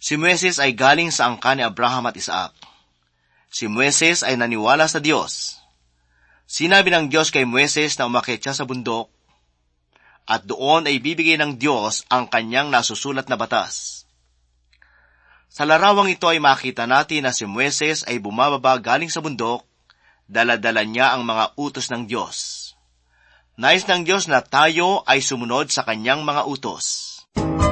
Si Moises ay galing sa angkan ni Abraham at Isaac. Si Moises ay naniwala sa Diyos. Sinabi ng Diyos kay Moises na umakyat siya sa bundok, at doon ay bibigay ng Diyos ang kanyang nasusulat na batas. Sa larawang ito ay makita natin na si Moises ay bumababa galing sa bundok, dala-dala niya ang mga utos ng Diyos. Nais ng Diyos na tayo ay sumunod sa kanyang mga utos.